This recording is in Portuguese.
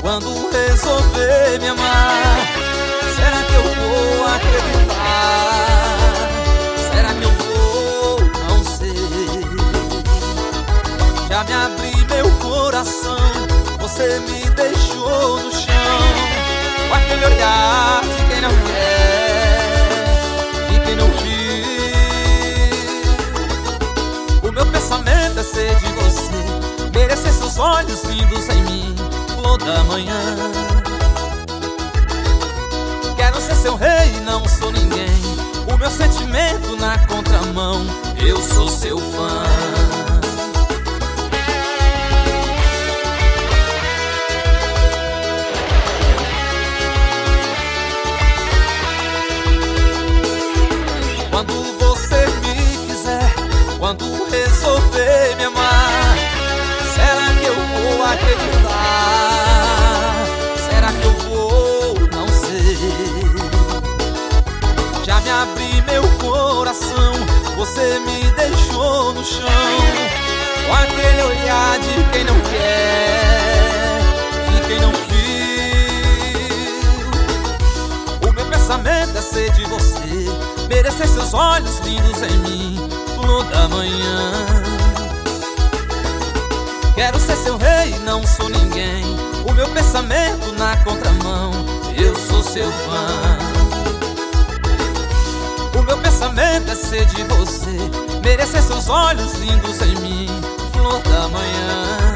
Quando resolver me amar, será que eu vou acreditar? Será que eu vou? Não sei. Já me abri meu coração, você me deixou no chão, com aquele olhar de quem não quer, de quem não viu. O meu pensamento é ser de você, merecer seus olhos lindos em mim, flor da manhã. Quero ser seu rei e não sou ninguém, o meu sentimento na contramão, eu sou seu fã. Quando você me quiser, quando resolver me amar, será que eu vou acreditar? Será que eu vou? Não sei. Já me abri meu coração, você me deixou no chão, com aquele olhar de quem não quer, de quem não viu. O meu pensamento é ser de você, merecer seus olhos lindos em mim, flor da manhã. Quero ser seu rei e não sou ninguém, o meu pensamento na contramão, eu sou seu fã. O meu pensamento é ser de você, merecer seus olhos lindos em mim, flor da manhã.